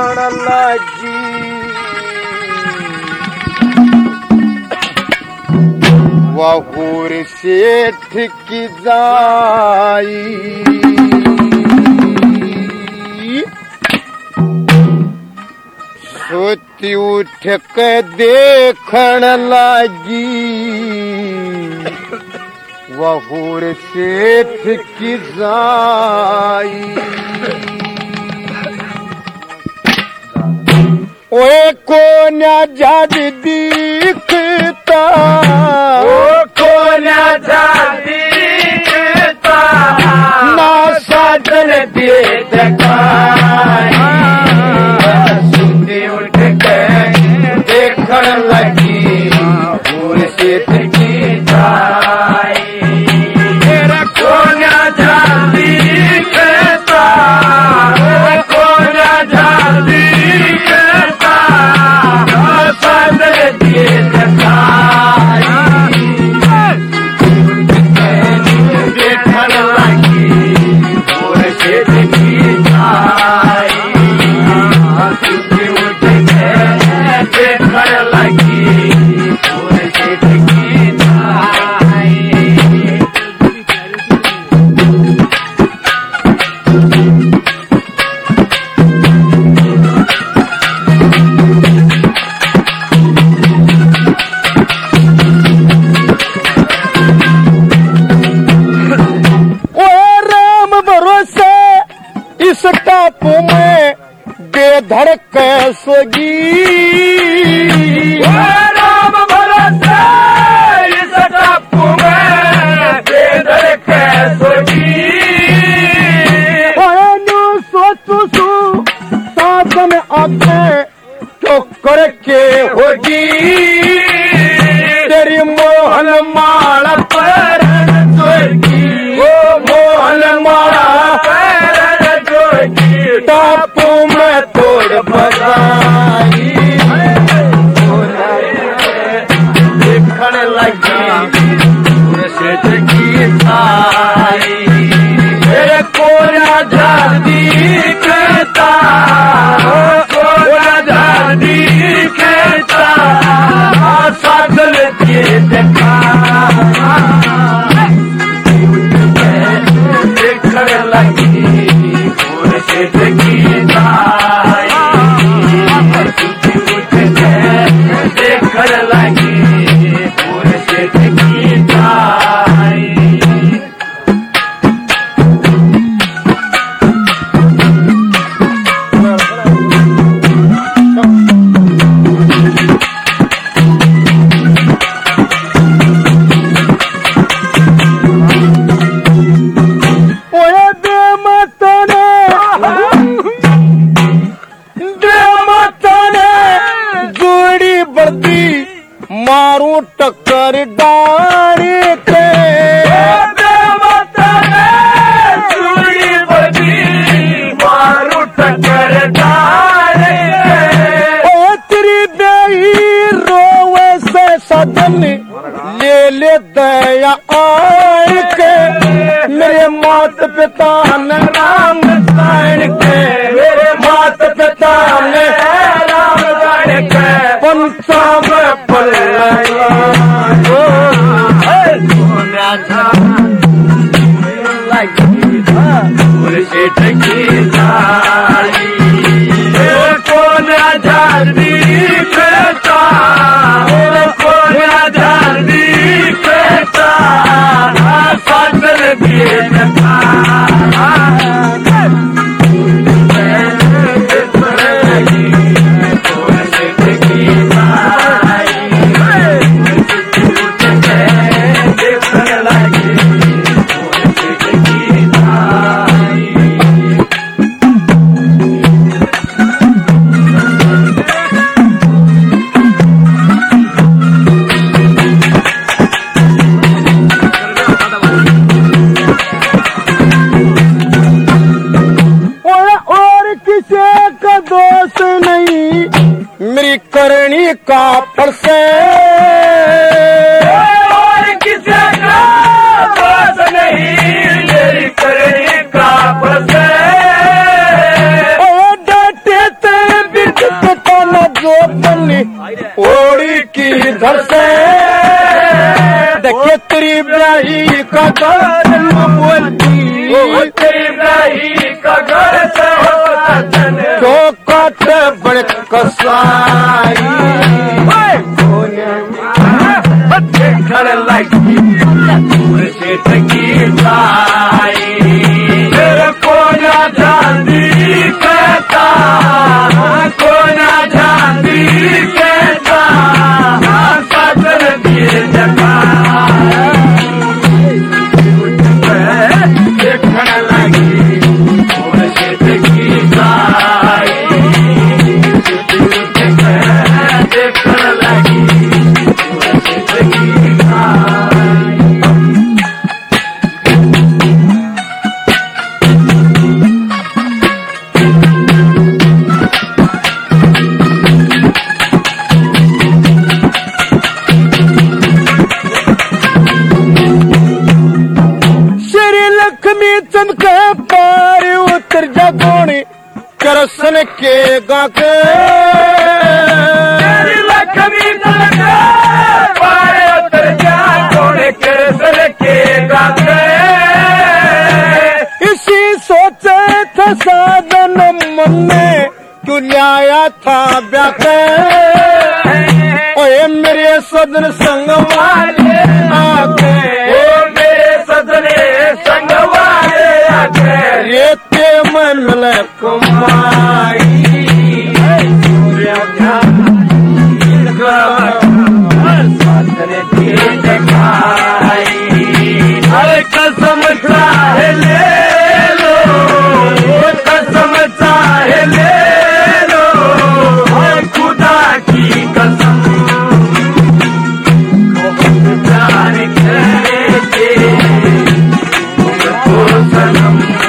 देखण लगी वहूर सेठ की जाई सोती उठ के देखण लगी वहूर सेठ की जाई ओए कोन्या जद दिखता ओ कोन्या जद दिखता ना साधन दे दिखाई सुती उठ के देखण लगी वहूर सेठ की जाई तेरा कोन्या जद दिखता कोन्या जद टापू में बेधड़क सोगी राम भरोसे इस टापू में बेधड़क सोगी सोचू सू साधन आते तो करके होगी तेरी मोहन माला पर सोगी ओ मोहन माला टापू में तोड़ बजाई देखण लगी सेठ की जाई मेरे कोन्या जादी कहता कोन्या जादी कहता सागल के देखा देखण लगी सेठ की जाई देखण लगी वहूर सेठ की जाई मारू टक्कर डारी के चूड़ी बदी मारू टक्कर डारी ओ तेरी बेई रोवे से सदन ले ले दया आए के मेरे मात पिता ने राम साइन के मेरे मात पिता ने राम गाड़ के पंचाब वहूर सेठ की जाई कोन्या जादी कहता कोन्या जादी कहता सागल दिए देखा वहूर सेठ की जाई देखण लगी वहूर सेठ की जाई मेरी करनी का परसे और किसी का दोष नहीं मेरी करनी का परसे ओ डटे तेरे बाट बड़ कसाई देखण लगी सेठ की साई कोना चांदी कहता कोना चांदी कहता साधन दिए जगा देखण लगी सेठ की साई देखण लगी सेठ की साई चमके पार उतर जगोनी करसन के गाके लक्ष्मी चमके पार उतर जगोनी करसन के गाके इसी सोचे था साधन मन में तू न्याया था ब्याके ओए मेरे सदन संग वाले आके ओ मेरे सदने संग वाले आके रेते में मिले कुमाई सदने दिए जगाई अरे कसम चाहे ले लो कसम चाहे ले लो खुदा की कसम प्यार करके तुमको सनम